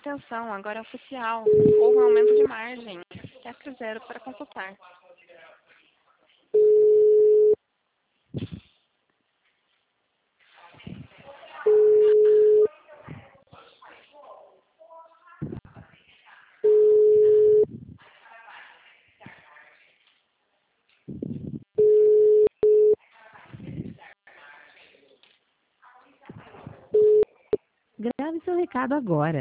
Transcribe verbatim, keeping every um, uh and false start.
Atenção, agora é oficial. Houve um aumento de margem. F zero para consultar. Grave seu recado agora.